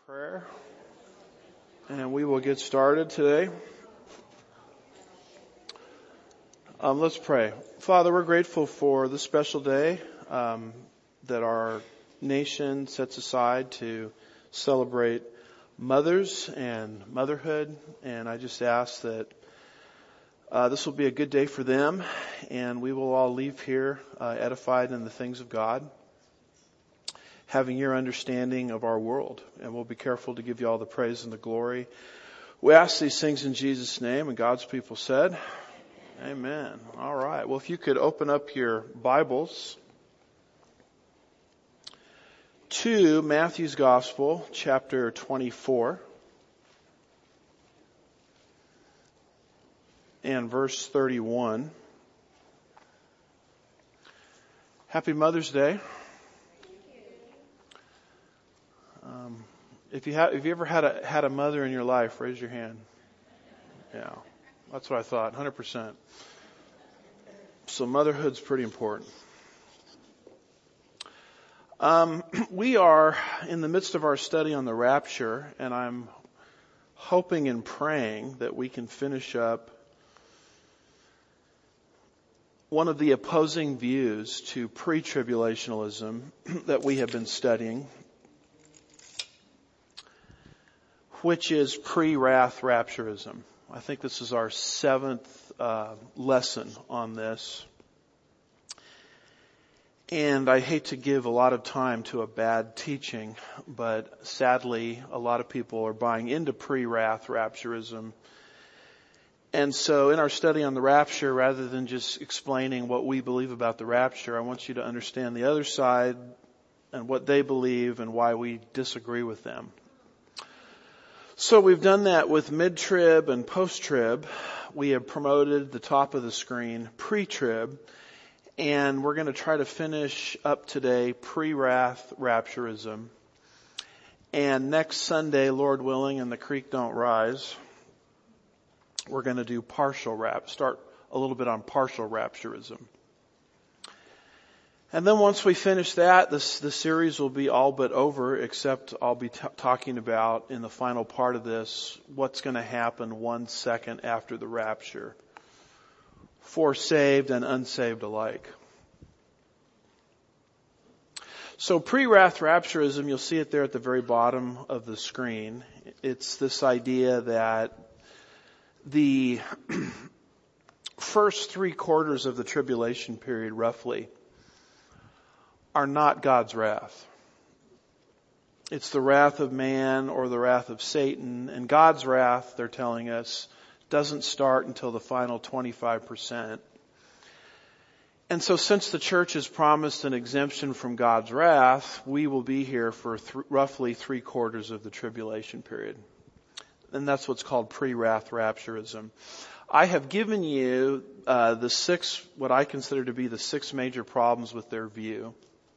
Prayer, and we will get started today. Let's pray. Father, we're grateful for this special day that our nation sets aside to celebrate mothers and motherhood, and I just ask that this will be a good day for them, and we will all leave here edified in the things of God, having your understanding of our world. And we'll be careful to give you all the praise and the glory. We ask these things in Jesus' name, and God's people said, Amen. All right. Well, if you could open up your Bibles to Matthew's Gospel, chapter 24, and verse 31. Happy Mother's Day. If you ever had a mother in your life, raise your hand. Yeah, that's what I thought, 100%. So motherhood's pretty important. We are in the midst of our study on the rapture, and I'm hoping and praying that we can finish up one of the opposing views to pre-tribulationalism that we have been studying, which is pre-wrath rapturism. I think this is our seventh lesson on this. And I hate to give a lot of time to a bad teaching, but sadly, a lot of people are buying into pre-wrath rapturism. And so in our study on the rapture, rather than just explaining what we believe about the rapture, I want you to understand the other side and what they believe and why we disagree with them. So we've done that with mid-trib and post-trib. We have promoted the top of the screen, pre-trib, and we're going to try to finish up today pre-wrath rapturism. And next Sunday, Lord willing, and the creek don't rise, we're going to do start a little bit on partial rapturism. And then once we finish that, the series will be all but over, except I'll be talking about in the final part of this what's going to happen 1 second after the rapture for saved and unsaved alike. So pre-wrath rapturism, you'll see it there at the very bottom of the screen. It's this idea that the first 3/4 of the tribulation period, roughly, are not God's wrath. It's the wrath of man or the wrath of Satan. And God's wrath, they're telling us, doesn't start until the final 25%. And so since the church has promised an exemption from God's wrath, we will be here for roughly 3/4 of the tribulation period. And that's what's called pre-wrath rapturism. I have given you what I consider to be the 6 major problems with their view.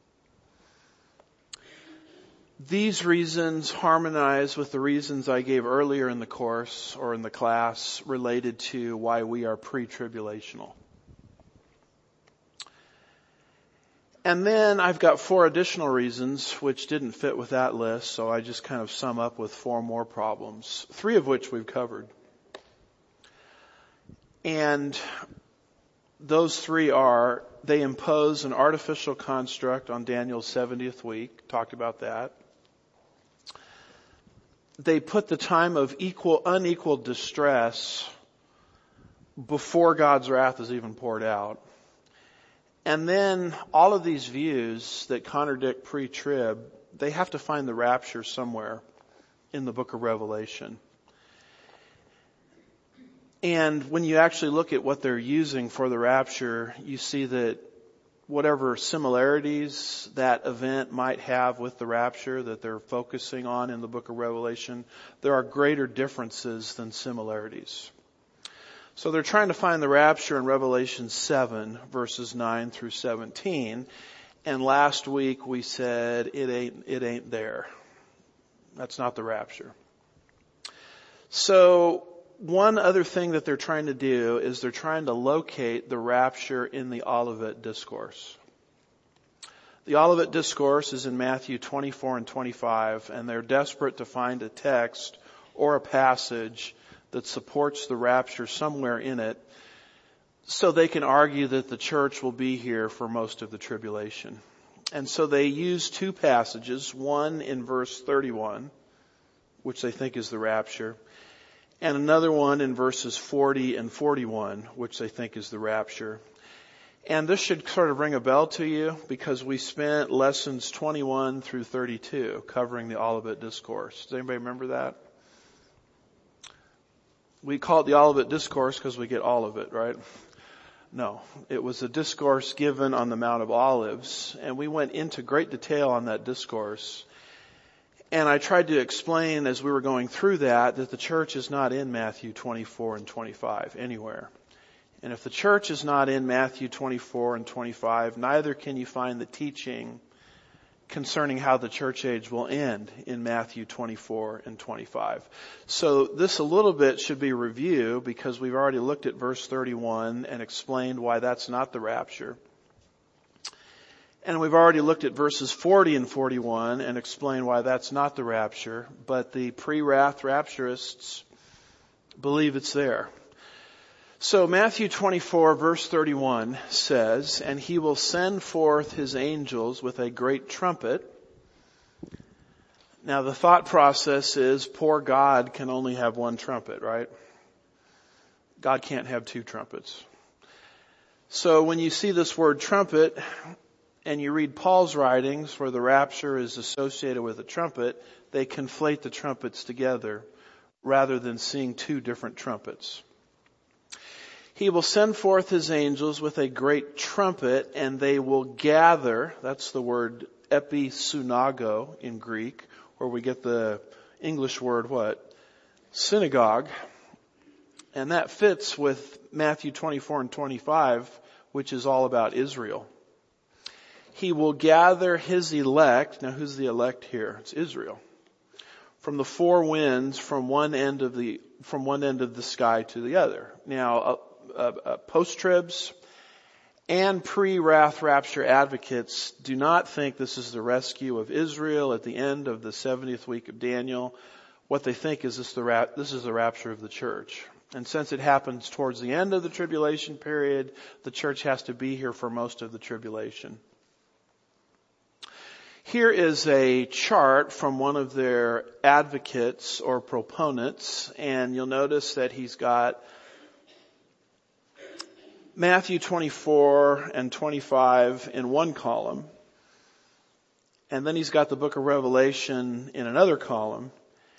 These reasons harmonize with the reasons I gave earlier in the course or in the class related to why we are pre-tribulational. And then I've got 4 additional reasons which didn't fit with that list, so I just kind of sum up with 4 more problems, 3 of which we've covered. And those 3 are, they impose an artificial construct on Daniel's 70th week, talked about that. They put the time of unequal distress before God's wrath is even poured out. And then all of these views that contradict pre-trib, they have to find the rapture somewhere in the book of Revelation. And when you actually look at what they're using for the rapture, you see that whatever similarities that event might have with the rapture that they're focusing on in the book of Revelation, there are greater differences than similarities. So they're trying to find the rapture in Revelation 7, verses 9 through 17. And last week we said it ain't there. That's not the rapture. So one other thing that they're trying to do is they're trying to locate the rapture in the Olivet Discourse. The Olivet Discourse is in Matthew 24 and 25, and they're desperate to find a text or a passage that supports the rapture somewhere in it, so they can argue that the church will be here for most of the tribulation. And so they use two passages, one in verse 31, which they think is the rapture, and another one in verses 40 and 41, which they think is the rapture. And this should sort of ring a bell to you because we spent lessons 21 through 32 covering the Olivet Discourse. Does anybody remember that? We call it the Olivet Discourse because we get all of it, right? No, it was a discourse given on the Mount of Olives, and we went into great detail on that discourse. And I tried to explain as we were going through that the church is not in Matthew 24 and 25 anywhere. And if the church is not in Matthew 24 and 25, neither can you find the teaching concerning how the church age will end in Matthew 24 and 25. So this a little bit should be review because we've already looked at verse 31 and explained why that's not the rapture. And we've already looked at verses 40 and 41 and explained why that's not the rapture, but the pre-wrath rapturists believe it's there. So Matthew 24 verse 31 says, "And he will send forth his angels with a great trumpet." Now the thought process is poor God can only have one trumpet, right? God can't have two trumpets. So when you see this word trumpet and you read Paul's writings where the rapture is associated with a trumpet, they conflate the trumpets together rather than seeing two different trumpets. He will send forth his angels with a great trumpet, and they will gather, that's the word episunago in Greek, where we get the English word what? Synagogue. And that fits with Matthew 24 and 25, which is all about Israel. He will gather his elect. Now who's the elect here? It's Israel. From the four winds from one end of the sky to the other. Now, post-tribs and pre-wrath rapture advocates do not think this is the rescue of Israel at the end of the 70th week of Daniel. What they think is this is the rapture of the church. And since it happens towards the end of the tribulation period, the church has to be here for most of the tribulation. Here is a chart from one of their advocates or proponents, and you'll notice that he's got Matthew 24 and 25 in one column, and then he's got the book of Revelation in another column.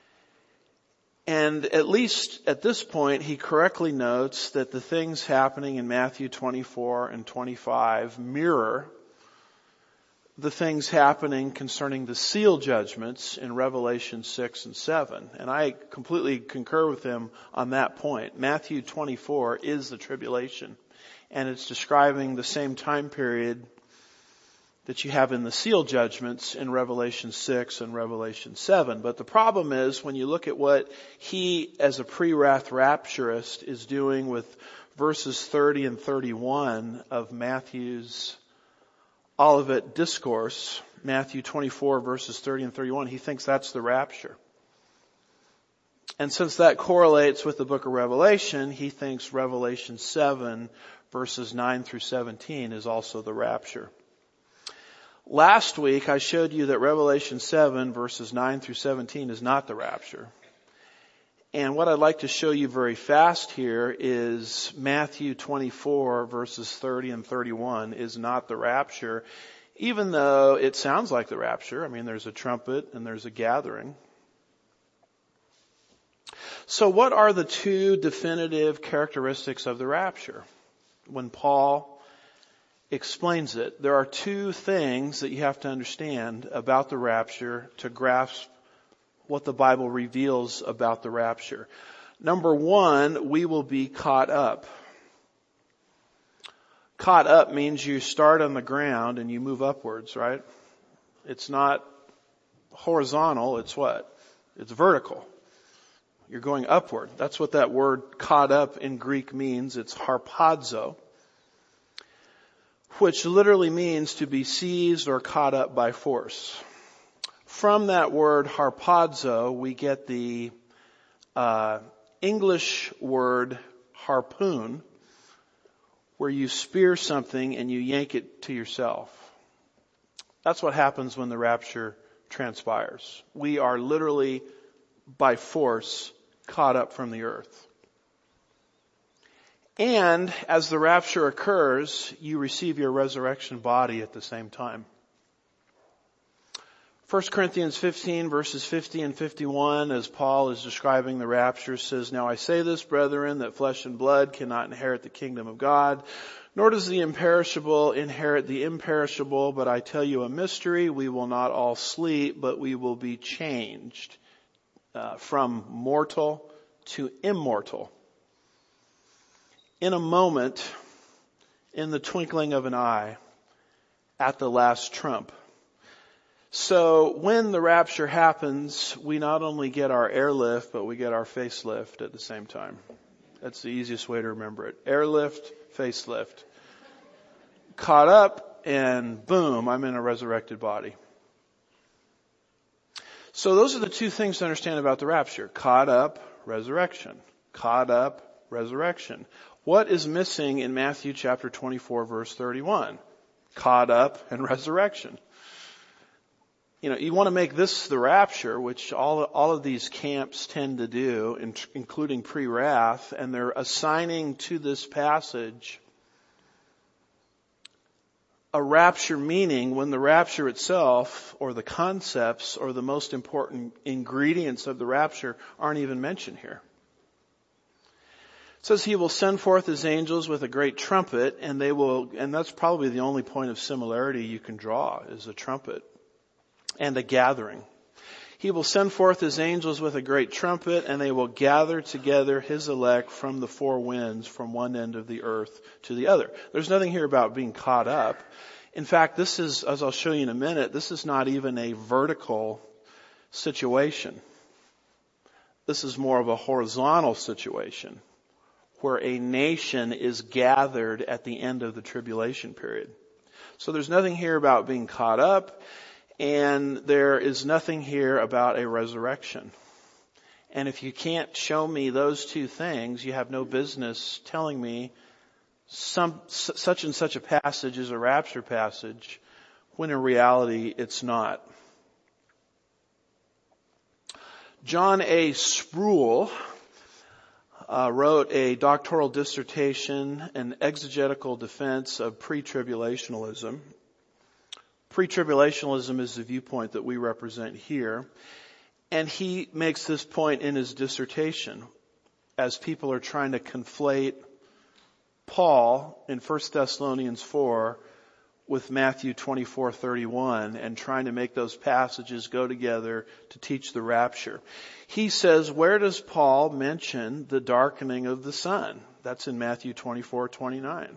And at least at this point, he correctly notes that the things happening in Matthew 24 and 25 mirror the things happening concerning the seal judgments in Revelation 6 and 7. And I completely concur with him on that point. Matthew 24 is the tribulation. And it's describing the same time period that you have in the seal judgments in Revelation 6 and Revelation 7. But the problem is when you look at what he, as a pre-wrath rapturist, is doing with verses 30 and 31 of Matthew's Olivet Discourse, Matthew 24 verses 30 and 31, he thinks that's the rapture. And since that correlates with the book of Revelation, he thinks Revelation 7 verses 9 through 17 is also the rapture. Last week I showed you that Revelation 7 verses 9 through 17 is not the rapture. And what I'd like to show you very fast here is Matthew 24 verses 30 and 31 is not the rapture, even though it sounds like the rapture. I mean, there's a trumpet and there's a gathering. So what are the two definitive characteristics of the rapture? When Paul explains it, there are two things that you have to understand about the rapture to grasp what the Bible reveals about the rapture. Number one, we will be caught up. Caught up means you start on the ground and you move upwards, right? It's not horizontal, it's what? It's vertical. You're going upward. That's what that word caught up in Greek means. It's harpazo. which literally means to be seized or caught up by force. From that word harpazo, we get the English word harpoon, where you spear something and you yank it to yourself. That's what happens when the rapture transpires. We are literally, by force, caught up from the earth. And as the rapture occurs, you receive your resurrection body at the same time. 1 Corinthians 15 verses 50 and 51, as Paul is describing the rapture, says, "Now I say this, brethren, that flesh and blood cannot inherit the kingdom of God, nor does the imperishable inherit the imperishable. But I tell you a mystery, we will not all sleep, but we will be changed from mortal to immortal. In a moment, in the twinkling of an eye, at the last trump." So when the rapture happens, we not only get our airlift, but we get our facelift at the same time. That's the easiest way to remember it. Airlift, facelift. Caught up, and boom, I'm in a resurrected body. So those are the two things to understand about the rapture. Caught up, resurrection. Caught up, resurrection. What is missing in Matthew chapter 24 verse 31? Caught up and resurrection. You want to make this the rapture, which all of these camps tend to do, including pre-wrath, and they're assigning to this passage a rapture meaning when the rapture itself, or the concepts, or the most important ingredients of the rapture aren't even mentioned here. It says he will send forth his angels with a great trumpet, and that's probably the only point of similarity you can draw, is a trumpet. And a gathering. He will send forth his angels with a great trumpet, and they will gather together his elect from the four winds, from one end of the earth to the other. There's nothing here about being caught up. In fact, this is, as I'll show you in a minute, this is not even a vertical situation. This is more of a horizontal situation, where a nation is gathered at the end of the tribulation period. So there's nothing here about being caught up. And there is nothing here about a resurrection. And if you can't show me those two things, you have no business telling me such and such a passage is a rapture passage, when in reality it's not. John A. Sproul wrote a doctoral dissertation, an exegetical defense of pre-tribulationalism. Pre-tribulationalism is the viewpoint that we represent here. And he makes this point in his dissertation as people are trying to conflate Paul in 1 Thessalonians 4 with Matthew 24:31 and trying to make those passages go together to teach the rapture. He says, where does Paul mention the darkening of the sun? That's in Matthew 24:29.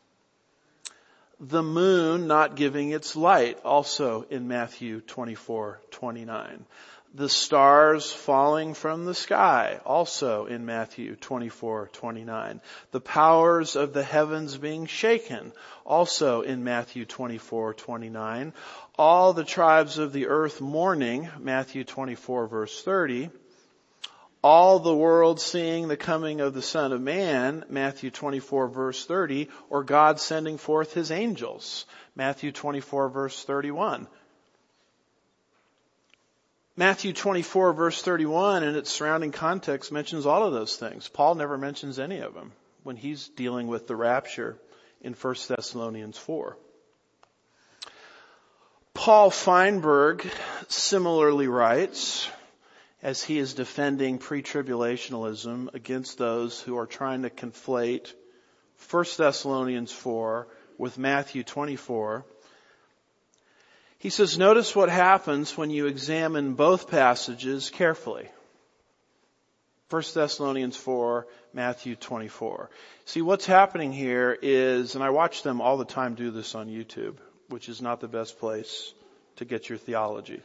The moon not giving its light, also in Matthew 24:29. The stars falling from the sky, also in Matthew 24:29. The powers of the heavens being shaken, also in Matthew 24:29. All the tribes of the earth mourning, Matthew 24 verse 30. All the world seeing the coming of the Son of Man, Matthew 24 verse 30, or God sending forth his angels, Matthew 24 verse 31. Matthew 24 verse 31 and its surrounding context mentions all of those things. Paul never mentions any of them when he's dealing with the rapture in 1 Thessalonians 4. Paul Feinberg similarly writes, as he is defending pre-tribulationalism against those who are trying to conflate 1 Thessalonians 4 with Matthew 24. He says, notice what happens when you examine both passages carefully. 1 Thessalonians 4, Matthew 24. See, what's happening here is, and I watch them all the time do this on YouTube, which is not the best place to get your theology.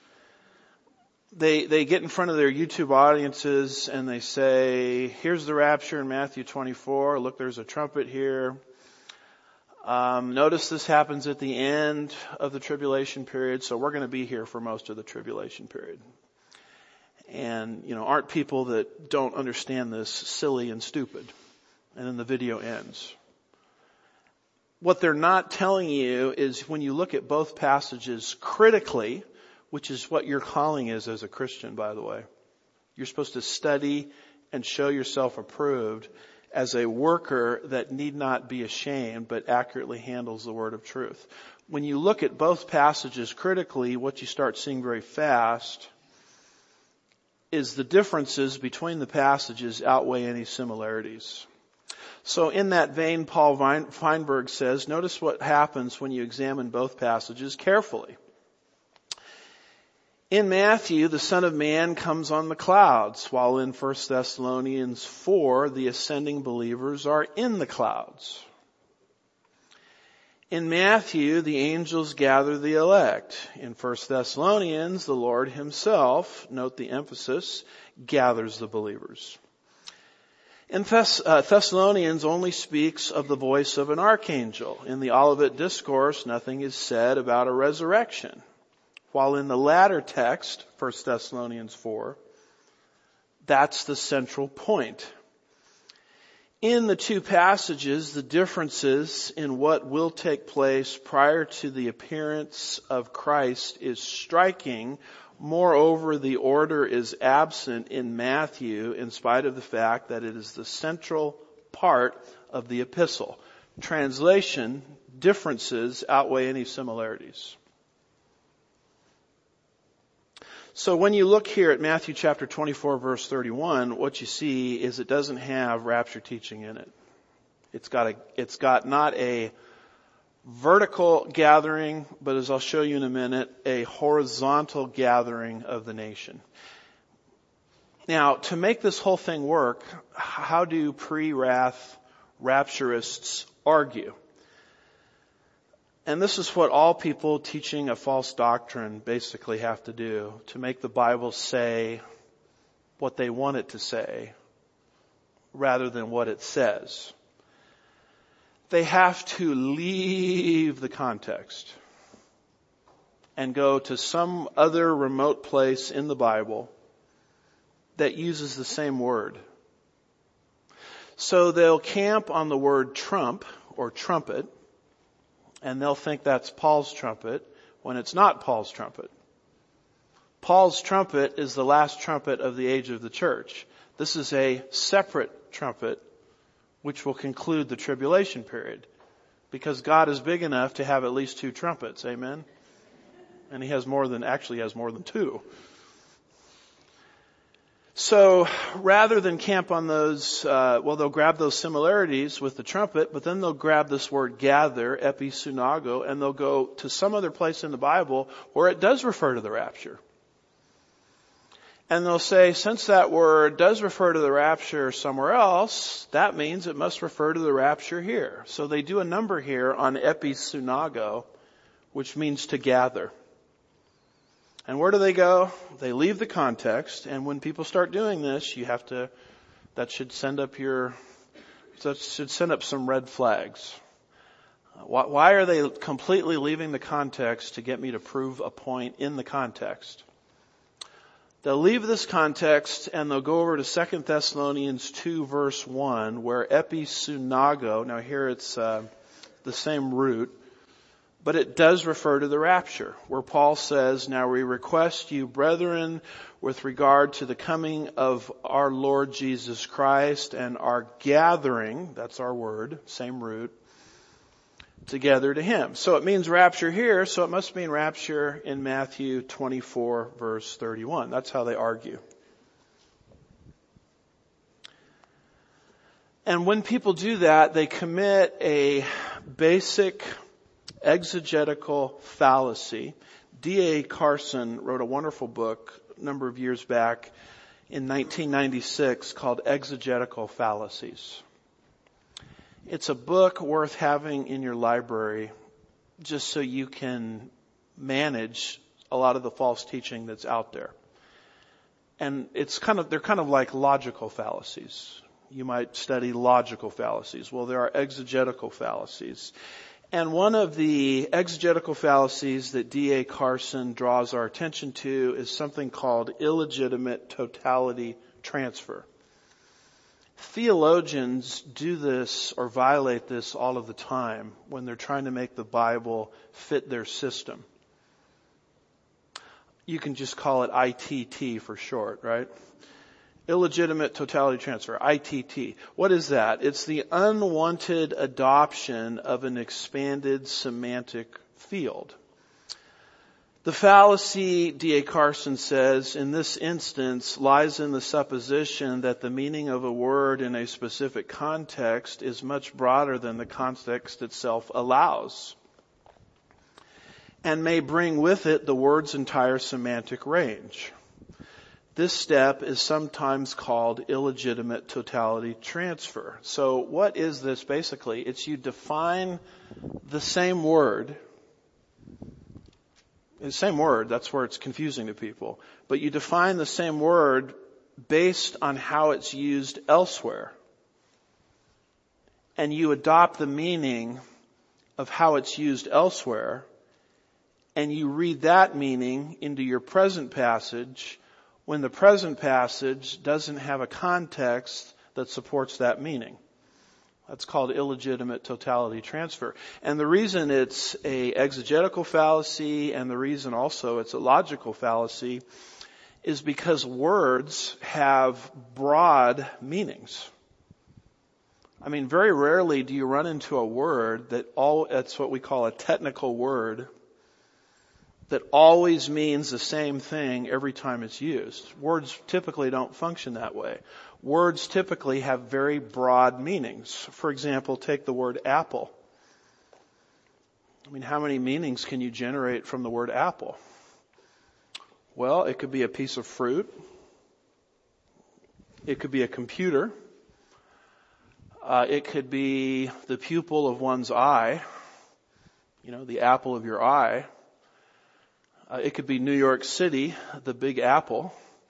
They get in front of their YouTube audiences and they say, here's the rapture in Matthew 24. Look, there's a trumpet here. Notice this happens at the end of the tribulation period, so we're going to be here for most of the tribulation period. And, aren't people that don't understand this silly and stupid? And then the video ends. What they're not telling you is when you look at both passages critically, which is what your calling is as a Christian, by the way. You're supposed to study and show yourself approved as a worker that need not be ashamed, but accurately handles the word of truth. When you look at both passages critically, what you start seeing very fast is the differences between the passages outweigh any similarities. So in that vein, Paul Feinberg says, notice what happens when you examine both passages carefully. In Matthew, the Son of Man comes on the clouds, while in 1 Thessalonians 4, the ascending believers are in the clouds. In Matthew, the angels gather the elect. In 1 Thessalonians, the Lord himself, note the emphasis, gathers the believers. In Thessalonians only speaks of the voice of an archangel. In the Olivet Discourse, nothing is said about a resurrection. While in the latter text, 1 Thessalonians 4, that's the central point. In the two passages, the differences in what will take place prior to the appearance of Christ is striking. Moreover, the order is absent in Matthew in spite of the fact that it is the central part of the epistle. Translation, differences outweigh any similarities. So when you look here at Matthew chapter 24 verse 31, what you see is it doesn't have rapture teaching in it. It's got not a vertical gathering, but as I'll show you in a minute, a horizontal gathering of the nation. Now, to make this whole thing work, how do pre-wrath rapturists argue? And this is what all people teaching a false doctrine basically have to do to make the Bible say what they want it to say rather than what it says. They have to leave the context and go to some other remote place in the Bible that uses the same word. So they'll camp on the word trump or trumpet, and they'll think that's Paul's trumpet when it's not Paul's trumpet. Paul's trumpet is the last trumpet of the age of the church. This is a separate trumpet which will conclude the tribulation period because God is big enough to have at least two trumpets. Amen? And he has more than two. So rather than camp on those, they'll grab those similarities with the trumpet, but then they'll grab this word gather, episunago, and they'll go to some other place in the Bible where it does refer to the rapture. And they'll say, since that word does refer to the rapture somewhere else, that means it must refer to the rapture here. So they do a number here on episunago, which means to gather. And where do they go? They leave the context, and when people start doing this, that should send up some red flags. Why are they completely leaving the context to get me to prove a point in the context? They'll leave this context and they'll go over to 2 Thessalonians 2 verse 1 where episunago, now here it's the same root, but it does refer to the rapture, where Paul says, now we request you, brethren, with regard to the coming of our Lord Jesus Christ and our gathering, that's our word, same root, together to him. So it means rapture here, so it must mean rapture in Matthew 24 verse 31. That's how they argue. And when people do that, they commit a basic exegetical fallacy. D.A. Carson wrote a wonderful book a number of years back in 1996 called Exegetical Fallacies. It's a book worth having in your library just so you can manage a lot of the false teaching that's out there. And they're kind of like logical fallacies. You might study logical fallacies. Well, there are exegetical fallacies. And one of the exegetical fallacies that D.A. Carson draws our attention to is something called illegitimate totality transfer. Theologians do this or violate this all of the time when they're trying to make the Bible fit their system. You can just call it ITT for short, right? Illegitimate totality transfer, ITT. What is that? It's the unwanted adoption of an expanded semantic field. The fallacy, D.A. Carson says, in this instance lies in the supposition that the meaning of a word in a specific context is much broader than the context itself allows, and may bring with it the word's entire semantic range. This step is sometimes called illegitimate totality transfer. So what is this basically? It's you define the same word. The same word, that's where it's confusing to people. But you define the same word based on how it's used elsewhere. And you adopt the meaning of how it's used elsewhere. And you read that meaning into your present passage when the present passage doesn't have a context that supports that meaning. That's called illegitimate totality transfer. And the reason it's a exegetical fallacy and the reason also it's a logical fallacy is because words have broad meanings. I mean, very rarely do you run into a word that's what we call a technical word that always means the same thing every time it's used. Words typically don't function that way. Words typically have very broad meanings. For example, take the word apple. I mean, how many meanings can you generate from the word apple? Well, it could be a piece of fruit. It could be a computer. It could be the pupil of one's eye. You know, the apple of your eye. It could be New York City, the Big Apple.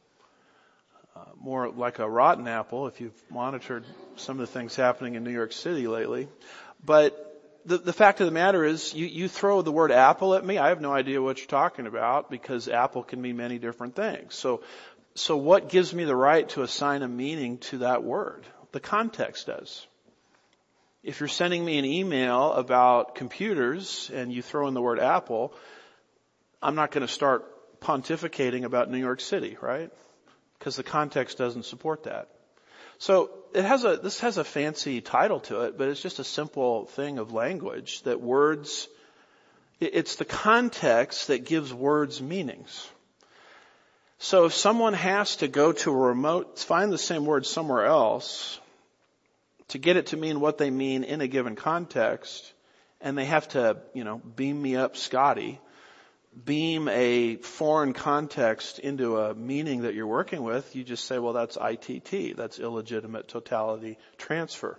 More like a rotten apple if you've monitored some of the things happening in New York City lately. But the fact of the matter is, you throw the word apple at me, I have no idea what you're talking about because apple can mean many different things. So what gives me the right to assign a meaning to that word? The context does. If you're sending me an email about computers and you throw in the word apple, I'm not going to start pontificating about New York City, right? Because the context doesn't support that. So this has a fancy title to it, but it's just a simple thing of language that words, it's the context that gives words meanings. So if someone has to go to find the same word somewhere else to get it to mean what they mean in a given context, and they have to, beam me up Scotty, beam a foreign context into a meaning that you're working with, you just say, well, that's ITT. That's illegitimate totality transfer.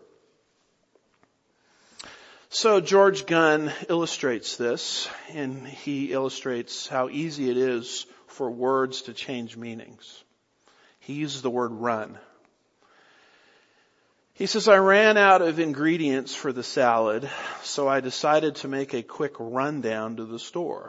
So George Gunn illustrates this, and he illustrates how easy it is for words to change meanings. He uses the word run. He says, I ran out of ingredients for the salad, so I decided to make a quick run down to the store.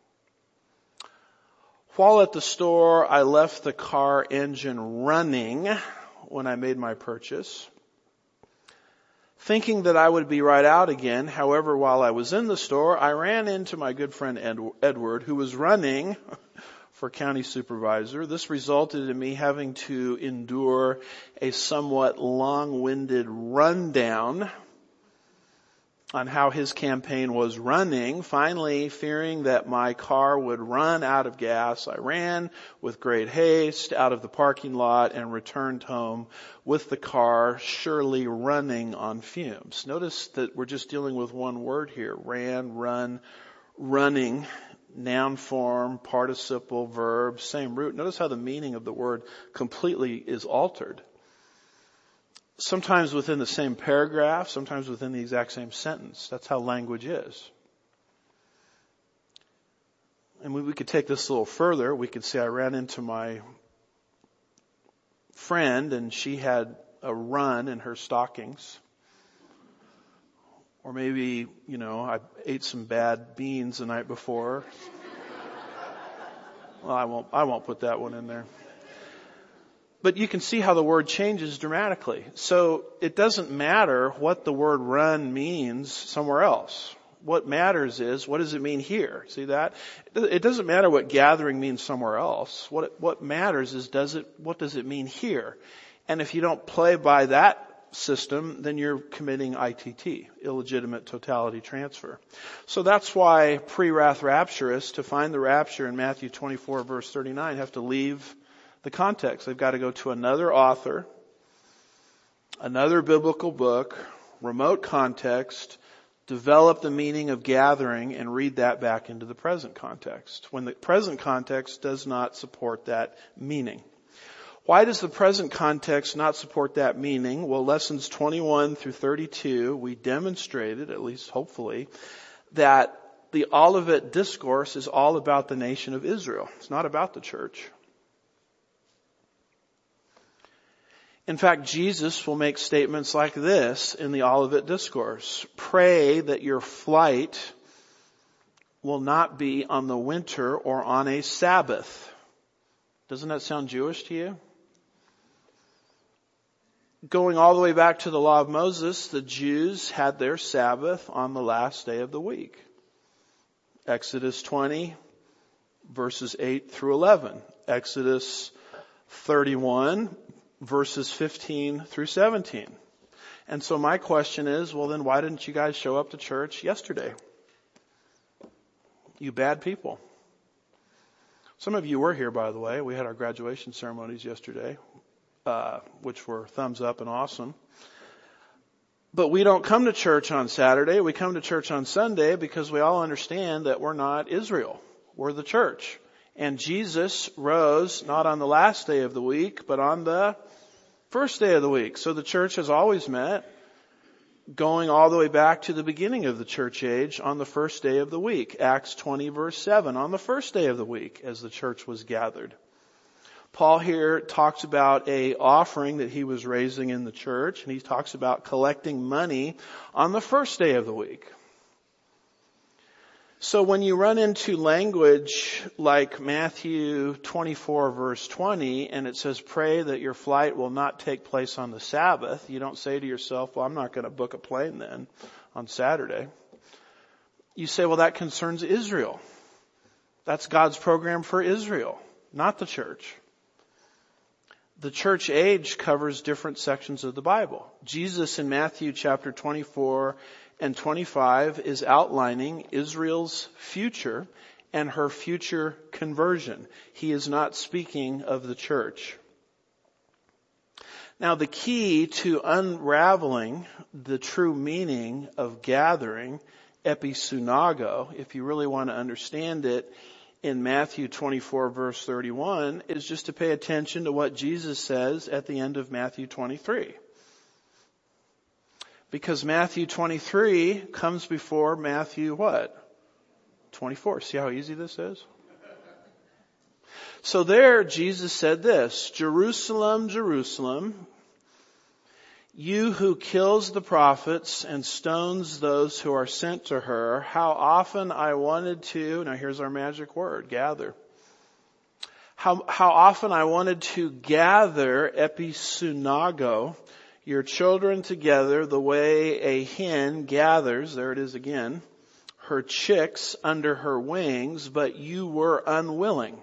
While at the store, I left the car engine running when I made my purchase. Thinking that I would be right out again, however, while I was in the store, I ran into my good friend Edward, who was running for county supervisor. This resulted in me having to endure a somewhat long-winded rundown on how his campaign was running. Finally, fearing that my car would run out of gas, I ran with great haste out of the parking lot and returned home with the car surely running on fumes. Notice that we're just dealing with one word here. Ran, run, running, noun form, participle, verb, same root. Notice how the meaning of the word completely is altered. Sometimes within the same paragraph, sometimes within the exact same sentence. That's how language is. And we could take this a little further. We could say I ran into my friend and she had a run in her stockings. Or maybe, I ate some bad beans the night before. Well, I won't put that one in there. But you can see how the word changes dramatically. So it doesn't matter what the word run means somewhere else. What matters is, what does it mean here? See that? It doesn't matter what gathering means somewhere else. What matters is, what does it mean here? And if you don't play by that system, then you're committing ITT, illegitimate totality transfer. So that's why pre-wrath rapturists, to find the rapture in Matthew 24 verse 39, have to leave the context. They've got to go to another author, another biblical book, remote context, develop the meaning of gathering, and read that back into the present context, when the present context does not support that meaning. Why does the present context not support that meaning? Well, lessons 21 through 32, we demonstrated, at least hopefully, that the Olivet Discourse is all about the nation of Israel. It's not about the church. In fact, Jesus will make statements like this in the Olivet Discourse. Pray that your flight will not be on the winter or on a Sabbath. Doesn't that sound Jewish to you? Going all the way back to the law of Moses, the Jews had their Sabbath on the last day of the week. Exodus 20, verses 8 through 11. Exodus 31, verses 15 through 17. And so my question is, well then why didn't you guys show up to church yesterday? You bad people. Some of you were here, by the way. We had our graduation ceremonies yesterday, which were thumbs up and awesome. But we don't come to church on Saturday. We come to church on Sunday because we all understand that we're not Israel. We're the church. And Jesus rose not on the last day of the week, but on the first day of the week. So the church has always met, going all the way back to the beginning of the church age, on the first day of the week. Acts 20 verse 7, on the first day of the week as the church was gathered. Paul here talks about a offering that he was raising in the church, and he talks about collecting money on the first day of the week. So when you run into language like Matthew 24 verse 20, and it says pray that your flight will not take place on the Sabbath, you don't say to yourself, well, I'm not going to book a plane then on Saturday. You say, well, that concerns Israel. That's God's program for Israel, not the church. The church age covers different sections of the Bible. Jesus in Matthew chapter 24 and 25 is outlining Israel's future and her future conversion. He is not speaking of the church. Now, the key to unraveling the true meaning of gathering, episunago, if you really want to understand it, in Matthew 24 verse 31, is just to pay attention to what Jesus says at the end of Matthew 23. Because Matthew 23 comes before Matthew what? 24. See how easy this is? So there Jesus said this, Jerusalem, Jerusalem, you who kills the prophets and stones those who are sent to her, how often I wanted to, now here's our magic word, gather. How often I wanted to gather, episunago, your children together the way a hen gathers, there it is again, her chicks under her wings, but you were unwilling.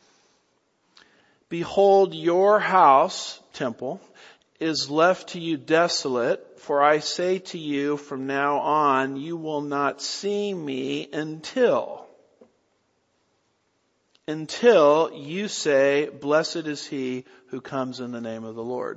Behold, your house, temple, is left to you desolate, for I say to you from now on, you will not see me until you say, blessed is he who comes in the name of the Lord.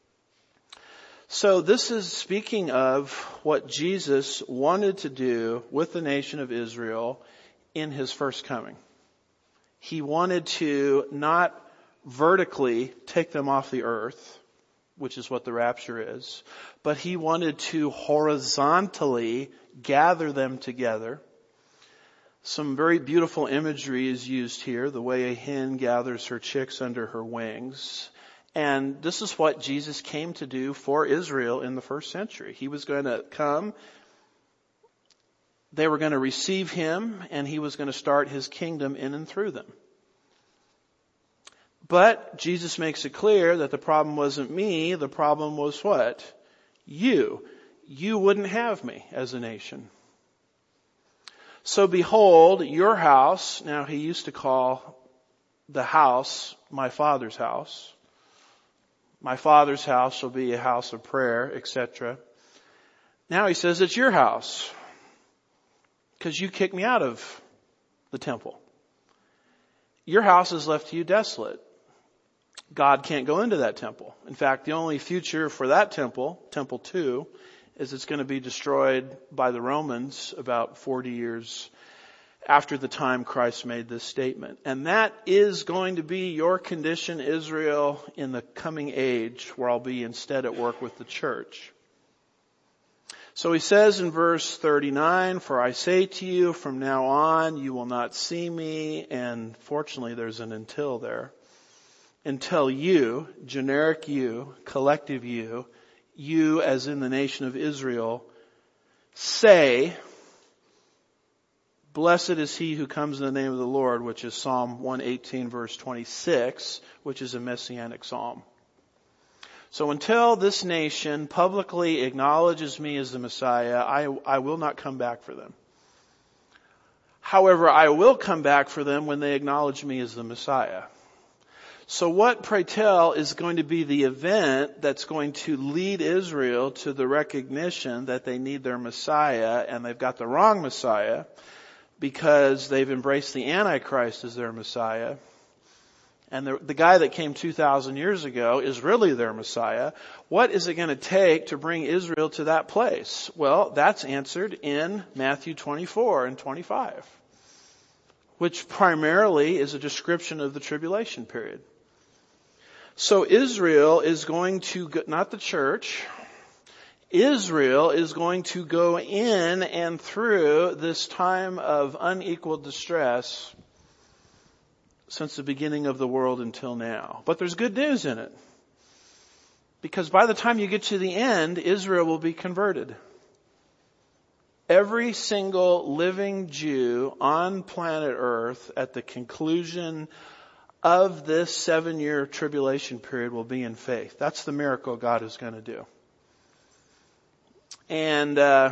So this is speaking of what Jesus wanted to do with the nation of Israel in his first coming. He wanted to not vertically take them off the earth, which is what the rapture is, but he wanted to horizontally gather them together. Some very beautiful imagery is used here, the way a hen gathers her chicks under her wings. And this is what Jesus came to do for Israel in the first century. He was going to come They were going to receive him, and he was going to start his kingdom in and through them. But Jesus makes it clear that the problem wasn't me. The problem was what? You. You wouldn't have me as a nation. So behold, your house, now he used to call the house my Father's house. My Father's house shall be a house of prayer, etc. Now he says it's your house. Because you kicked me out of the temple. Your house is left to you desolate. God can't go into that temple. In fact, the only future for that temple, Temple 2, is it's going to be destroyed by the Romans about 40 years after the time Christ made this statement. And that is going to be your condition, Israel, in the coming age, where I'll be instead at work with the church. So he says in verse 39, for I say to you, from now on you will not see me, and fortunately there's an until there, until you, generic you, collective you as in the nation of Israel, say, blessed is he who comes in the name of the Lord, which is Psalm 118 verse 26, which is a messianic psalm. So until this nation publicly acknowledges me as the Messiah, I will not come back for them. However, I will come back for them when they acknowledge me as the Messiah. So what, pray tell, is going to be the event that's going to lead Israel to the recognition that they need their Messiah, and they've got the wrong Messiah because they've embraced the Antichrist as their Messiah? And the guy that came 2,000 years ago is really their Messiah. What is it going to take to bring Israel to that place? Well, that's answered in Matthew 24 and 25, which primarily is a description of the tribulation period. So Israel is going to, not the church, Israel is going to go in and through this time of unequal distress since the beginning of the world until now. But there's good news in it. Because by the time you get to the end, Israel will be converted. Every single living Jew on planet Earth at the conclusion of this 7-year tribulation period will be in faith. That's the miracle God is going to do. And, as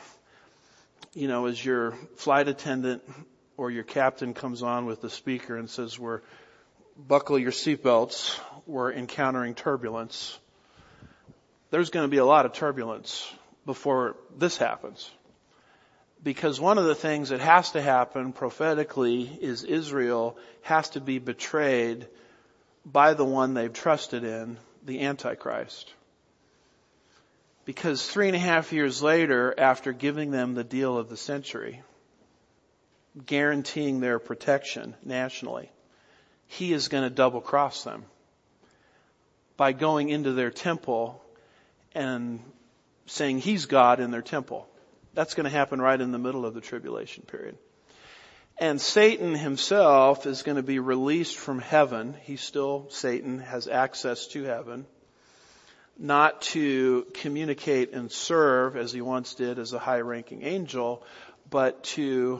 your flight attendant or your captain comes on with the speaker and says, buckle your seatbelts, we're encountering turbulence. There's going to be a lot of turbulence before this happens. Because one of the things that has to happen prophetically is Israel has to be betrayed by the one they've trusted in, the Antichrist. Because 3.5 years later, after giving them the deal of the century, guaranteeing their protection nationally, he is going to double cross them by going into their temple and saying he's God in their temple. That's going to happen right in the middle of the tribulation period. And Satan himself is going to be released from heaven. Satan has access to heaven, not to communicate and serve as he once did as a high-ranking angel, but to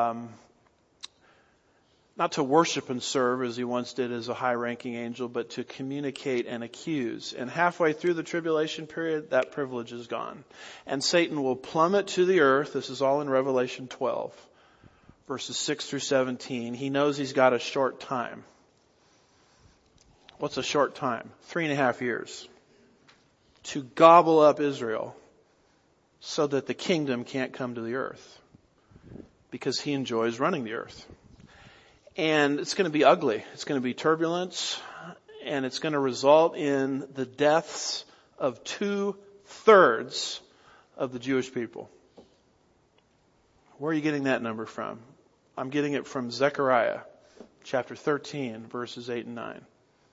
not to worship and serve as he once did as a high-ranking angel, but to communicate and accuse. And halfway through the tribulation period, that privilege is gone. And Satan will plummet to the earth. This is all in Revelation 12, verses 6 through 17. He knows he's got a short time. What's a short time? 3.5 years. To gobble up Israel so that the kingdom can't come to the earth, because he enjoys running the earth. And it's going to be ugly. It's going to be turbulence, and it's going to result in the deaths of 2/3 of the Jewish people. Where are you getting that number from? I'm getting it from Zechariah chapter 13, verses 8 and 9.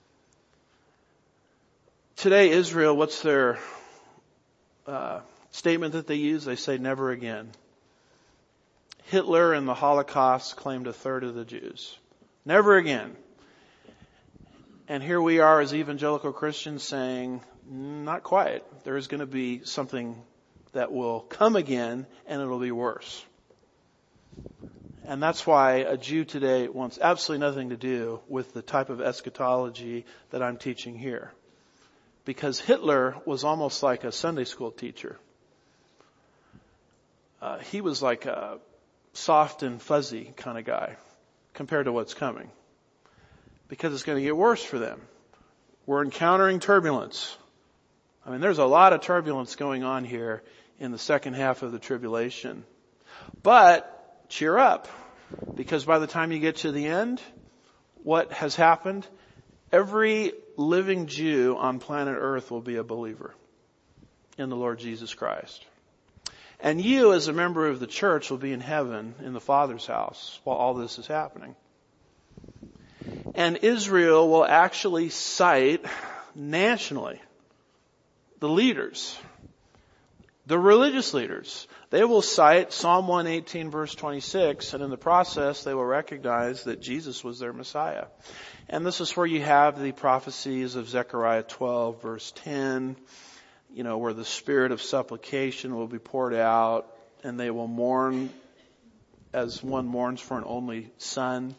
Today, Israel, what's their statement that they use? They say, never again. Hitler and the Holocaust claimed 1/3 of the Jews. Never again. And here we are as evangelical Christians saying, not quite. There is going to be something that will come again, and it'll be worse. And that's why a Jew today wants absolutely nothing to do with the type of eschatology that I'm teaching here. Because Hitler was almost like a Sunday school teacher. He was like a soft and fuzzy kind of guy compared to what's coming. Because it's going to get worse for them. We're encountering turbulence. I mean, there's a lot of turbulence going on here in the second half of the tribulation. But cheer up, because by the time you get to the end, what has happened? Every living Jew on planet Earth will be a believer in the Lord Jesus Christ. And you, as a member of the church, will be in heaven in the Father's house while all this is happening. And Israel will actually cite nationally the leaders, the religious leaders. They will cite Psalm 118 verse 26, and in the process they will recognize that Jesus was their Messiah. And this is where you have the prophecies of Zechariah 12 verse 10, where the spirit of supplication will be poured out, and they will mourn as one mourns for an only son,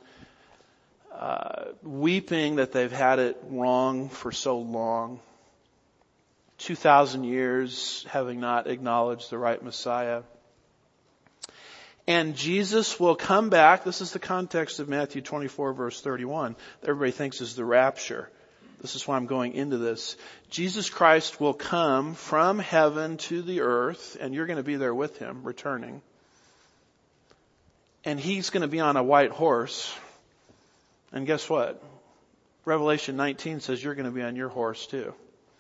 weeping that they've had it wrong for so long. 2,000 years having not acknowledged the right Messiah. And Jesus will come back. This is the context of Matthew 24 verse 31. Everybody thinks is the rapture. This is why I'm going into this. Jesus Christ will come from heaven to the earth, and you're going to be there with him, returning. And he's going to be on a white horse. And guess what? Revelation 19 says you're going to be on your horse too.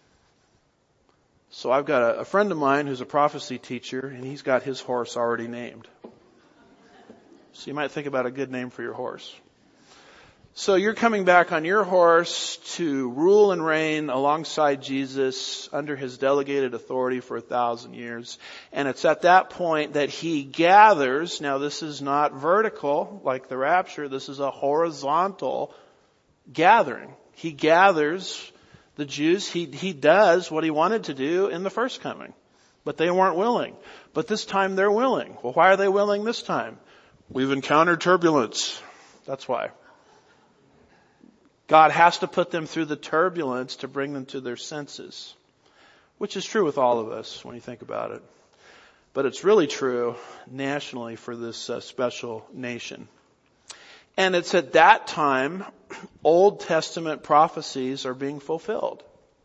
So I've got a friend of mine who's a prophecy teacher, and he's got his horse already named. So you might think about a good name for your horse. So you're coming back on your horse to rule and reign alongside Jesus under his delegated authority for 1,000 years. And it's at that point that he gathers. Now this is not vertical like the rapture. This is a horizontal gathering. He gathers the Jews. He does what he wanted to do in the first coming. But they weren't willing. But this time they're willing. Well, why are they willing this time? We've encountered turbulence. That's why. God has to put them through the turbulence to bring them to their senses. Which is true with all of us when you think about it. But it's really true nationally for this special nation. And it's at that time Old Testament prophecies are being fulfilled.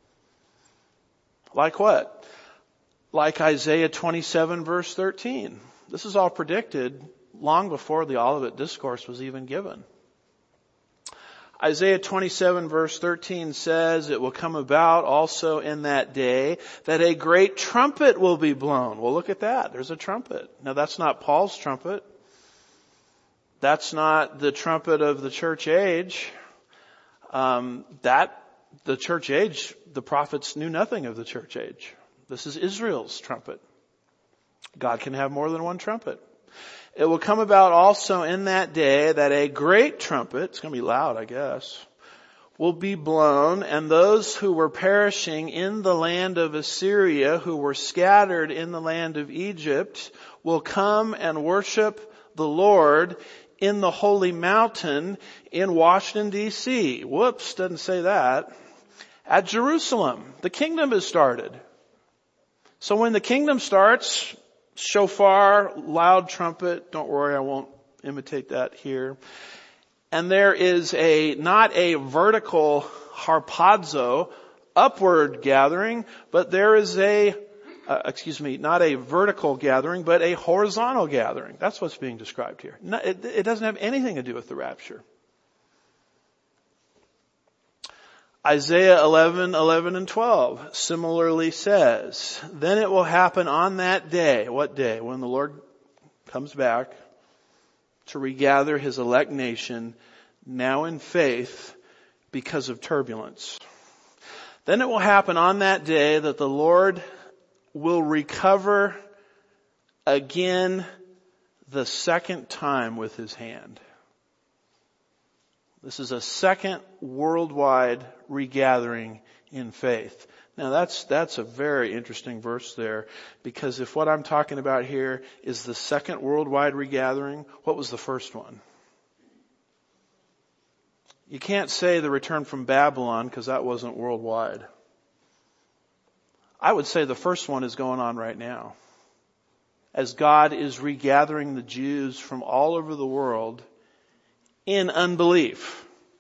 Like what? Like Isaiah 27 verse 13. This is all predicted long before the Olivet Discourse was even given. Isaiah 27 verse 13 says, it will come about also in that day that a great trumpet will be blown. Well, look at that. There's a trumpet. Now that's not Paul's trumpet. That's not the trumpet of the church age. The church age, the prophets knew nothing of the church age. This is Israel's trumpet. God can have more than one trumpet. It will come about also in that day that a great trumpet, it's going to be loud, I guess, will be blown, and those who were perishing in the land of Assyria, who were scattered in the land of Egypt, will come and worship the Lord in the holy mountain in Washington, D.C. Whoops, doesn't say that. At Jerusalem, the kingdom has started. So when the kingdom starts, shofar, loud trumpet, don't worry, I won't imitate that here. And there is not a vertical harpazo, upward gathering, but there is not a vertical gathering, but a horizontal gathering. That's what's being described here. It doesn't have anything to do with the rapture. Isaiah 11 and 12 similarly says, then it will happen on that day. What day? When the Lord comes back to regather his elect nation, now in faith, because of turbulence. Then it will happen on that day that the Lord will recover again the second time with his hand. This is a second worldwide regathering in faith. Now that's a very interesting verse there, because if what I'm talking about here is the second worldwide regathering, what was the first one? You can't say the return from Babylon, because that wasn't worldwide. I would say the first one is going on right now. As God is regathering the Jews from all over the world in unbelief.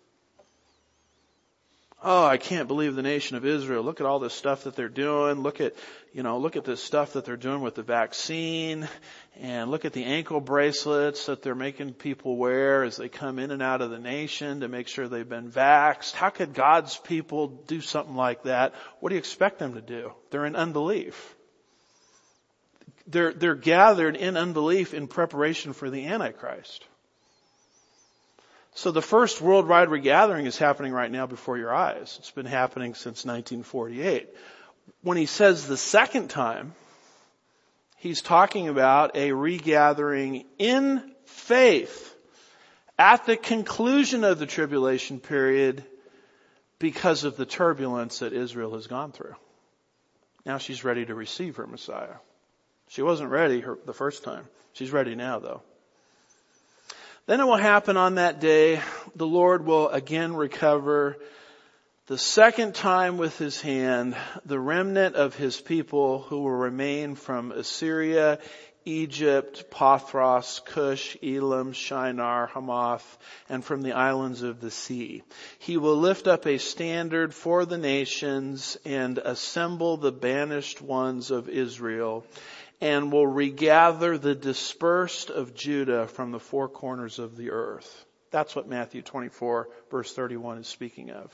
Oh, I can't believe the nation of Israel. Look at all this stuff that they're doing. Look at this stuff that they're doing with the vaccine, and look at the ankle bracelets that they're making people wear as they come in and out of the nation to make sure they've been vaxxed. How could God's people do something like that? What do you expect them to do? They're in unbelief. They're gathered in unbelief in preparation for the Antichrist. So the first worldwide regathering is happening right now before your eyes. It's been happening since 1948. When he says the second time, he's talking about a regathering in faith at the conclusion of the tribulation period because of the turbulence that Israel has gone through. Now she's ready to receive her Messiah. She wasn't ready the first time. She's ready now, though. Then it will happen on that day, the Lord will again recover the second time with his hand the remnant of his people who will remain from Assyria, Egypt, Pathros, Cush, Elam, Shinar, Hamath, and from the islands of the sea. He will lift up a standard for the nations and assemble the banished ones of Israel, and will regather the dispersed of Judah from the four corners of the earth. That's what Matthew 24 verse 31 is speaking of.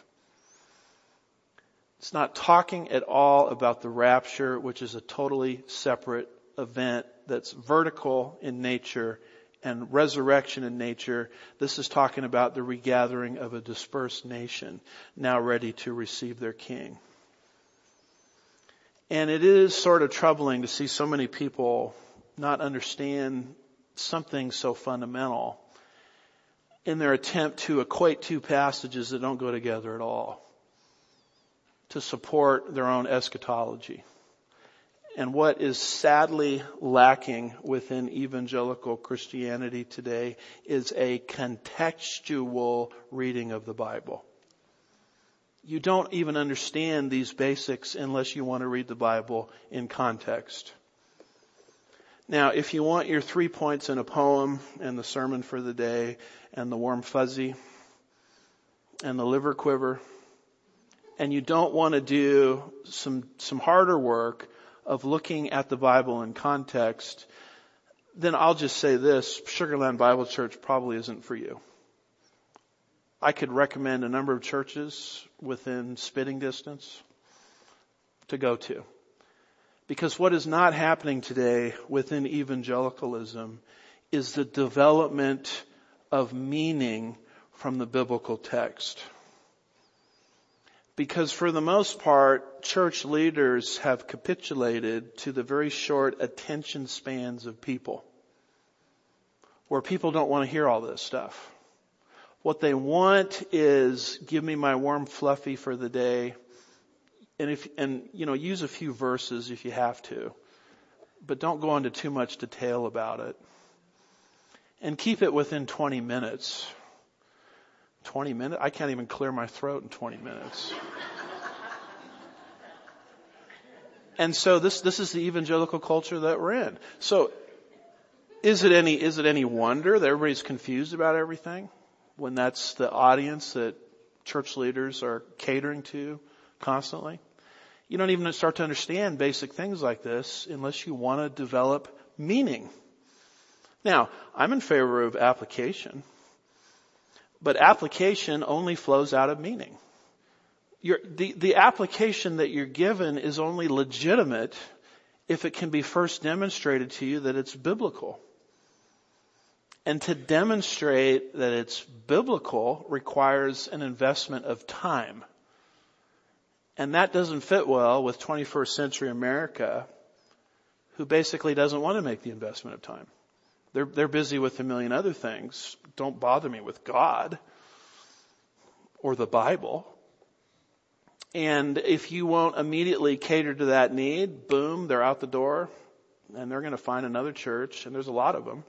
It's not talking at all about the rapture, which is a totally separate event that's vertical in nature and resurrection in nature. This is talking about the regathering of a dispersed nation now ready to receive their king. And it is sort of troubling to see so many people not understand something so fundamental in their attempt to equate two passages that don't go together at all to support their own eschatology. And what is sadly lacking within evangelical Christianity today is a contextual reading of the Bible. You don't even understand these basics unless you want to read the Bible in context. Now, if you want your 3 points in a poem and the sermon for the day and the warm fuzzy and the liver quiver, and you don't want to do some harder work of looking at the Bible in context, then I'll just say this: Sugar Land Bible Church probably isn't for you. I could recommend a number of churches within spitting distance to go to. Because what is not happening today within evangelicalism is the development of meaning from the biblical text. Because for the most part, church leaders have capitulated to the very short attention spans of people, where people don't want to hear all this stuff. What they want is, give me my warm fluffy for the day, and use a few verses if you have to, but don't go into too much detail about it. And keep it within 20 minutes. 20 minutes? I can't even clear my throat in 20 minutes. And so this is the evangelical culture that we're in. So is it any wonder that everybody's confused about everything when that's the audience that church leaders are catering to constantly? You don't even start to understand basic things like this unless you want to develop meaning. Now, I'm in favor of application, but application only flows out of meaning. The application that you're given is only legitimate if it can be first demonstrated to you that it's biblical. And to demonstrate that it's biblical requires an investment of time. And that doesn't fit well with 21st century America, who basically doesn't want to make the investment of time. They're busy with a million other things. Don't bother me with God. or the Bible. And if you won't immediately cater to that need, boom, they're out the door and they're going to find another church, and there's a lot of them.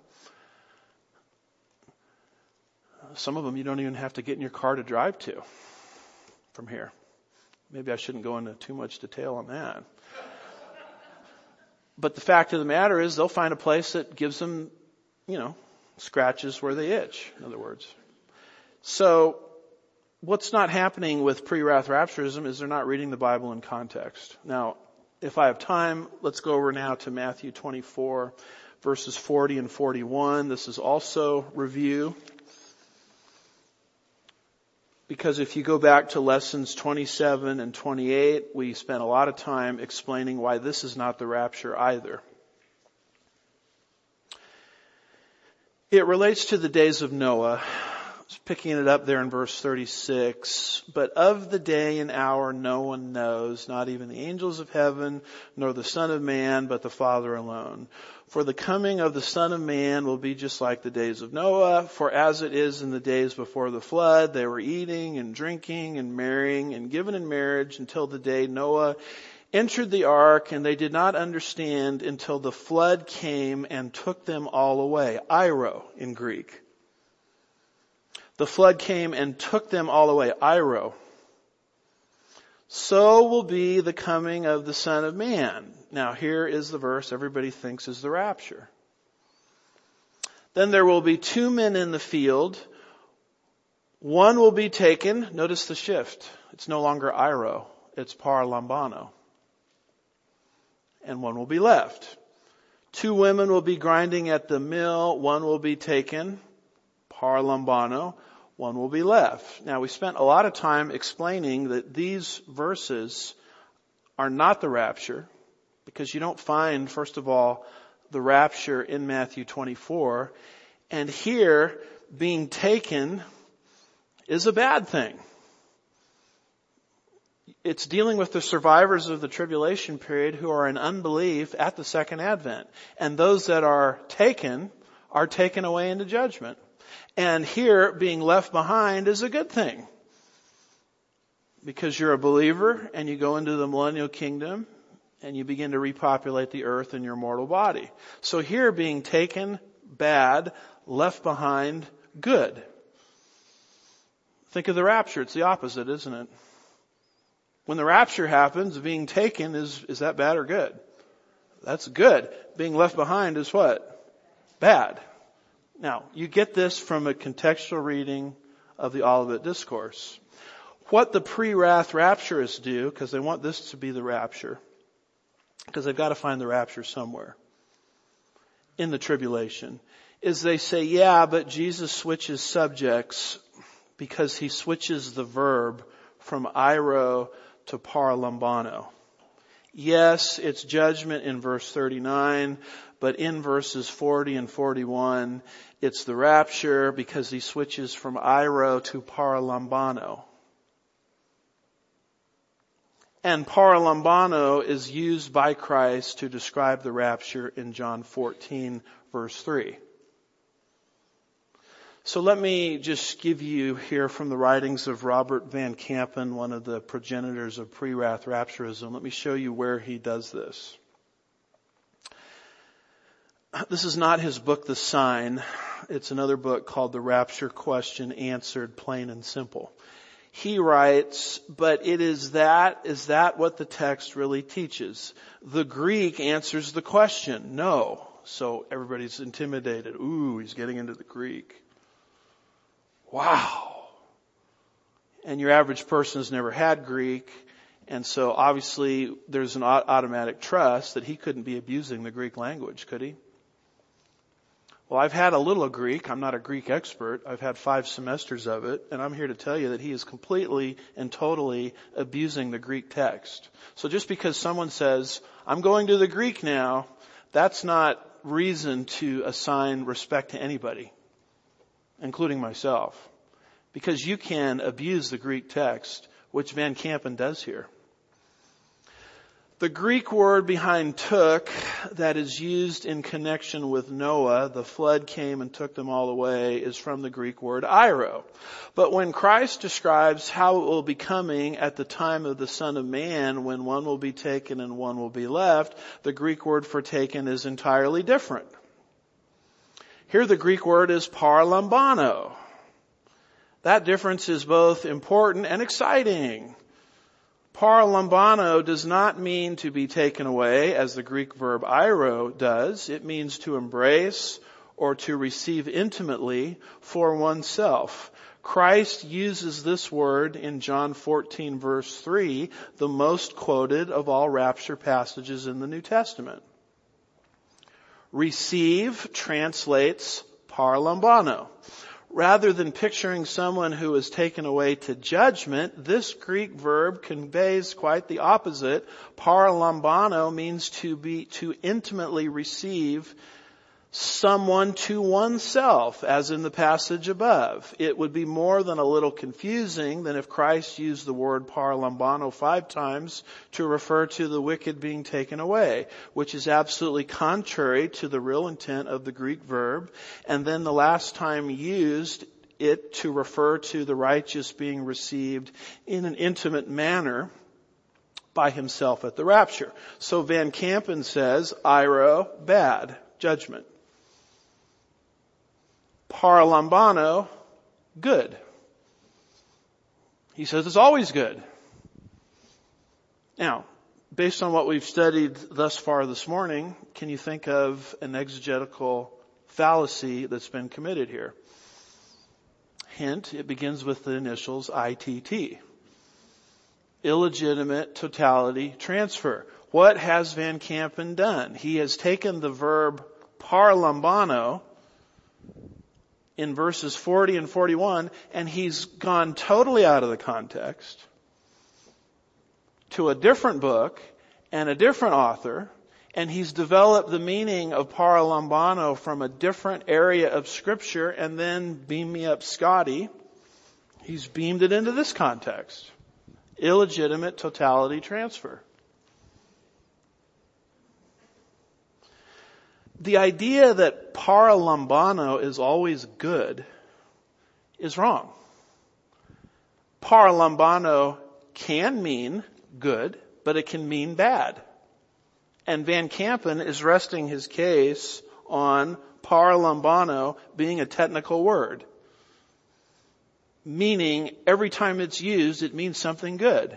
Some of them you don't even have to get in your car to drive to from here. Maybe I shouldn't go into too much detail on that. But the fact of the matter is they'll find a place that gives them, scratches where they itch, in other words. So what's not happening with pre-wrath rapturism is they're not reading the Bible in context. Now, if I have time, let's go over now to Matthew 24, verses 40 and 41. This is also review. Because if you go back to lessons 27 and 28, we spent a lot of time explaining why this is not the rapture either. It relates to the days of Noah. Picking it up there in verse 36. But of the day and hour no one knows, not even the angels of heaven, nor the Son of Man, but the Father alone. For the coming of the Son of Man will be just like the days of Noah. For as it is in the days before the flood, they were eating and drinking and marrying and given in marriage until the day Noah entered the ark, and they did not understand until the flood came and took them all away. Iro in Greek. The flood came and took them all away. Iro. So will be the coming of the Son of Man. Now here is the verse everybody thinks is the rapture. Then there will be two men in the field. One will be taken. Notice the shift. It's no longer Iro. It's par lambano. And one will be left. Two women will be grinding at the mill. One will be taken. Par lambano. One will be left. Now we spent a lot of time explaining that these verses are not the rapture, because you don't find, first of all, the rapture in Matthew 24. And here, being taken is a bad thing. It's dealing with the survivors of the tribulation period who are in unbelief at the second advent. And those that are taken away into judgment. And here, being left behind is a good thing. Because you're a believer and you go into the millennial kingdom and you begin to repopulate the earth in your mortal body. So here, being taken, bad, left behind, good. Think of the rapture. It's the opposite, isn't it? When the rapture happens, being taken is that bad or good? That's good. Being left behind is what? Bad. Now, you get this from a contextual reading of the Olivet Discourse. What the pre-wrath rapturists do, because they want this to be the rapture, because they've got to find the rapture somewhere in the tribulation, is they say, yeah, but Jesus switches subjects because he switches the verb from iro to par lambano. Yes, it's judgment in verse 39, but in verses 40 and 41, it's the rapture because he switches from iro to par lambano. And par lambano is used by Christ to describe the rapture in John 14, verse 3. So let me just give you here from the writings of Robert Van Kampen, one of the progenitors of pre-wrath rapturism. Let me show you where he does this. This is not his book, The Sign. It's another book called The Rapture Question Answered Plain and Simple. He writes, but is that what the text really teaches? The Greek answers the question, no. So everybody's intimidated. Ooh, he's getting into the Greek. Wow. And your average person has never had Greek. And so obviously there's an automatic trust that he couldn't be abusing the Greek language, could he? Well, I've had a little of Greek. I'm not a Greek expert. I've had 5 semesters of it. And I'm here to tell you that he is completely and totally abusing the Greek text. So just because someone says, I'm going to the Greek now, that's not reason to assign respect to anybody, including myself, because you can abuse the Greek text, which Van Kampen does here. The Greek word behind took that is used in connection with Noah, the flood came and took them all away, is from the Greek word airo. But when Christ describes how it will be coming at the time of the Son of Man, when one will be taken and one will be left, the Greek word for taken is entirely different. Here the Greek word is paralambano. That difference is both important and exciting. Paralambano does not mean to be taken away as the Greek verb airo does. It means to embrace or to receive intimately for oneself. Christ uses this word in John 14 verse 3, the most quoted of all rapture passages in the New Testament. Receive translates paralambano. Rather than picturing someone who is taken away to judgment, this Greek verb conveys quite the opposite. Paralambano means to intimately receive someone to oneself, as in the passage above. It would be more than a little confusing than if Christ used the word paralambano 5 times to refer to the wicked being taken away, which is absolutely contrary to the real intent of the Greek verb. And then the last time used it to refer to the righteous being received in an intimate manner by himself at the rapture. So Van Kampen says, airo, bad, judgment. Paralambano, good. He says it's always good. Now, based on what we've studied thus far this morning, can you think of an exegetical fallacy that's been committed here? Hint, it begins with the initials ITT. Illegitimate totality transfer. What has Van Kampen done? He has taken the verb paralambano in verses 40 and 41, and he's gone totally out of the context to a different book and a different author, and he's developed the meaning of paralambano from a different area of Scripture, and then beam me up, Scotty. He's beamed it into this context. Illegitimate totality transfer. The idea that paralambano is always good is wrong. Paralambano can mean good, but it can mean bad. And Van Kampen is resting his case on paralambano being a technical word, meaning every time it's used, it means something good.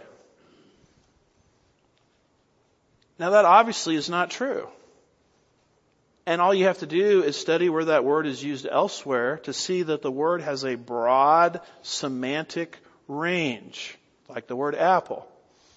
Now that obviously is not true. And all you have to do is study where that word is used elsewhere to see that the word has a broad semantic range, like the word apple.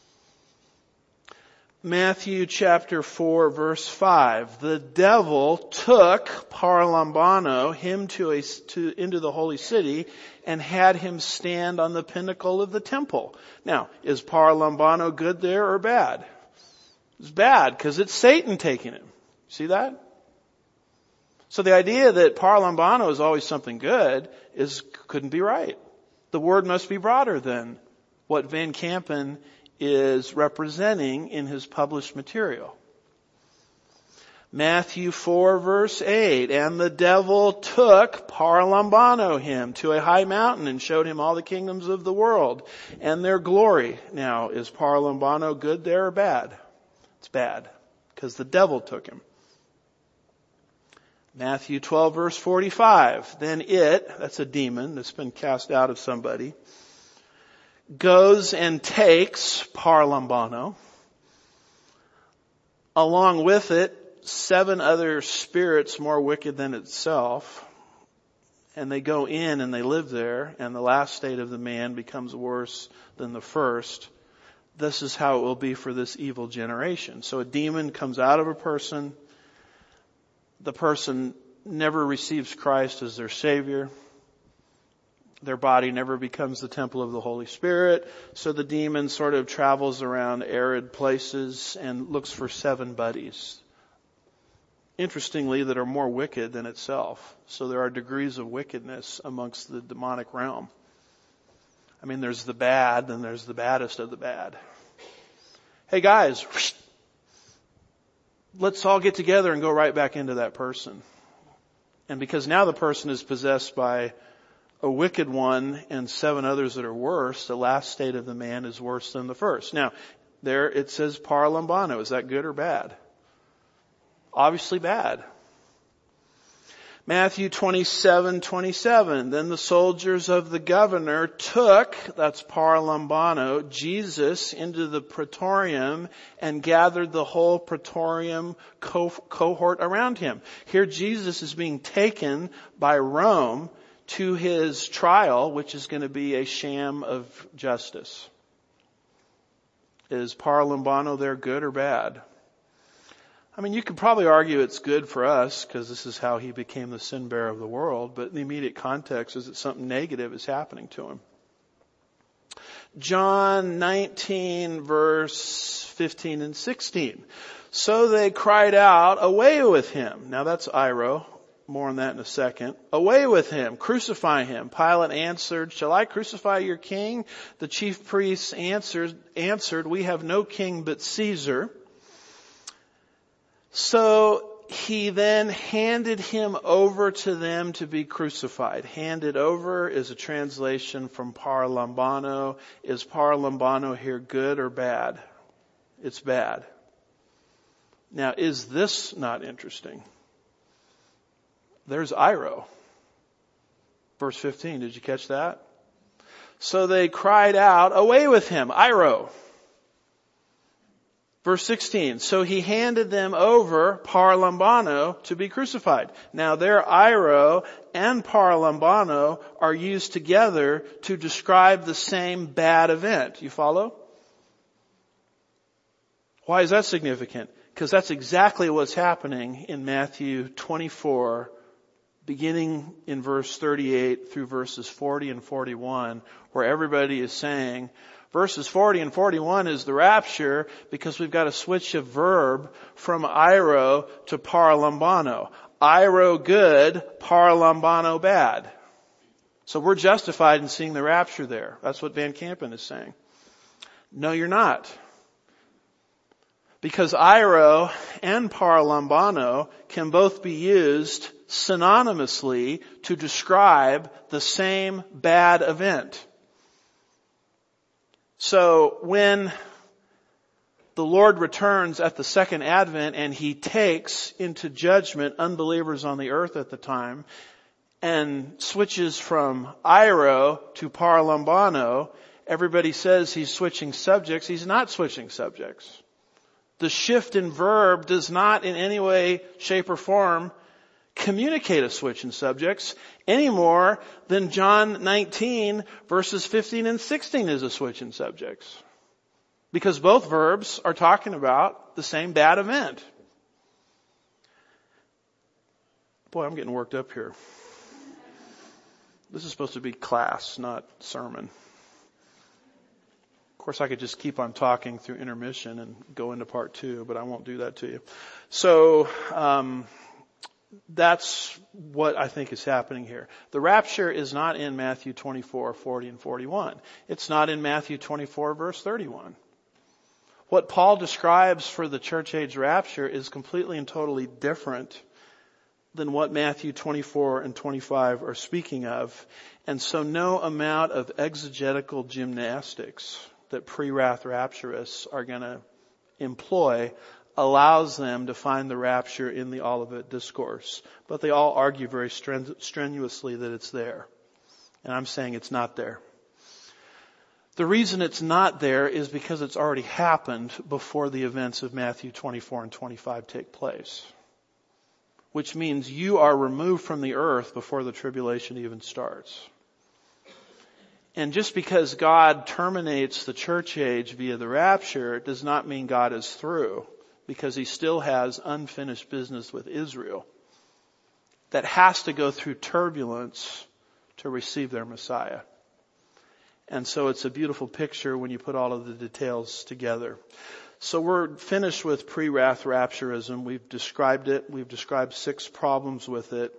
Matthew chapter 4 verse 5. The devil took paralambano, him into the holy city, and had him stand on the pinnacle of the temple. Now, is paralambano good there or bad? It's bad because it's Satan taking him. See that? So the idea that paralambano is always something good couldn't be right. The word must be broader than what Van Kampen is representing in his published material. Matthew 4 verse 8, and the devil took paralambano him to a high mountain and showed him all the kingdoms of the world and their glory. Now, is paralambano good there or bad? It's bad because the devil took him. Matthew 12 verse 45. Then that's a demon that's been cast out of somebody, goes and takes paralambano. Along with it, 7 other spirits more wicked than itself. And they go in and they live there, and the last state of the man becomes worse than the first. This is how it will be for this evil generation. So a demon comes out of a person. The person never receives Christ as their Savior. Their body never becomes the temple of the Holy Spirit. So the demon sort of travels around arid places and looks for 7 buddies. Interestingly, that are more wicked than itself. So there are degrees of wickedness amongst the demonic realm. I mean, there's the bad, and there's the baddest of the bad. Hey guys, let's all get together and go right back into that person. And because now the person is possessed by a wicked one and 7 others that are worse, the last state of the man is worse than the first. Now, there it says paralambano. Is that good or bad? Obviously bad. Matthew 27:27. Then the soldiers of the governor took, that's paralambano, Jesus into the praetorium and gathered the whole praetorium cohort around him. Here Jesus is being taken by Rome to his trial, which is going to be a sham of justice. Is paralambano there good or bad? I mean, you could probably argue it's good for us because this is how he became the sin bearer of the world, but the immediate context is that something negative is happening to him. John 19 verse 15 and 16. So they cried out, away with him. Now that's iro. More on that in a second. Away with him. Crucify him. Pilate answered, shall I crucify your king? The chief priests answered, we have no king but Caesar. So he then handed him over to them to be crucified. Handed over is a translation from paralambano. Is paralambano here good or bad? It's bad. Now, is this not interesting? There's iro. Verse 15, did you catch that? So they cried out, away with him, iro. Verse 16, so he handed them over, paralambano, to be crucified. Now their iro and paralambano are used together to describe the same bad event. You follow? Why is that significant? Because that's exactly what's happening in Matthew 24, beginning in verse 38 through verses 40 and 41, where everybody is saying, verses 40 and 41 is the rapture because we've got to switch a verb from iro to paralambano. Iro good, paralambano bad. So we're justified in seeing the rapture there. That's what Van Kampen is saying. No, you're not. Because iro and paralambano can both be used synonymously to describe the same bad event. So when the Lord returns at the second advent and he takes into judgment unbelievers on the earth at the time and switches from iro to paralambano, everybody says he's switching subjects. He's not switching subjects. The shift in verb does not in any way, shape, or form communicate a switch in subjects any more than John 19 verses 15 and 16 is a switch in subjects. Because both verbs are talking about the same bad event. Boy, I'm getting worked up here. This is supposed to be class, not sermon. Of course, I could just keep on talking through intermission and go into part 2, but I won't do that to you. So, that's what I think is happening here. The rapture is not in Matthew 24, 40, and 41. It's not in Matthew 24, verse 31. What Paul describes for the church age rapture is completely and totally different than what Matthew 24 and 25 are speaking of. And so no amount of exegetical gymnastics that pre-wrath rapturists are going to employ allows them to find the rapture in the Olivet Discourse. But they all argue very strenuously that it's there. And I'm saying it's not there. The reason it's not there is because it's already happened before the events of Matthew 24 and 25 take place. Which means you are removed from the earth before the tribulation even starts. And just because God terminates the church age via the rapture does not mean God is through. Because he still has unfinished business with Israel that has to go through turbulence to receive their Messiah. And so it's a beautiful picture when you put all of the details together. So we're finished with pre-wrath rapturism. We've described it. We've described 6 problems with it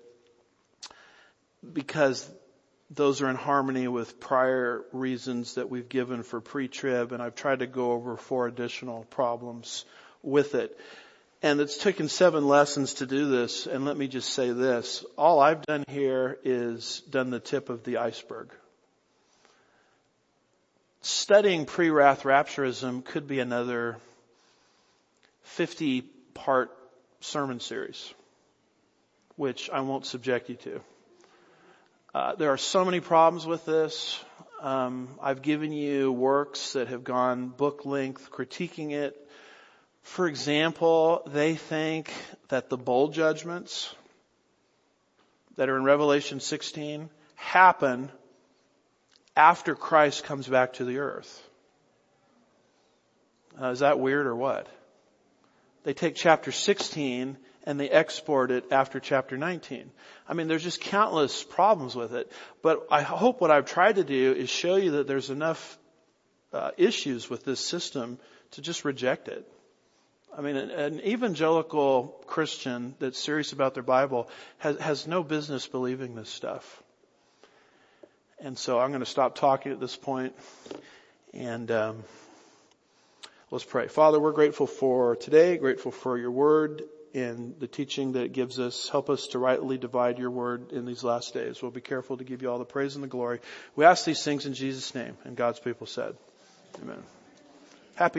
because those are in harmony with prior reasons that we've given for pre-trib, and I've tried to go over 4 additional problems with it. And it's taken 7 lessons to do this. And let me just say this. All I've done here is done the tip of the iceberg. Studying pre-wrath rapturism could be another 50-part sermon series, which I won't subject you to. There are so many problems with this. I've given you works that have gone book length critiquing it. For example, they think that the bowl judgments that are in Revelation 16 happen after Christ comes back to the earth. Is that weird or what? They take chapter 16 and they export it after chapter 19. I mean, there's just countless problems with it. But I hope what I've tried to do is show you that there's enough issues with this system to just reject it. I mean, an evangelical Christian that's serious about their Bible has no business believing this stuff. And so I'm going to stop talking at this point and let's pray. Father, we're grateful for today, grateful for your word and the teaching that it gives us. Help us to rightly divide your word in these last days. We'll be careful to give you all the praise and the glory. We ask these things in Jesus' name. And God's people said, amen.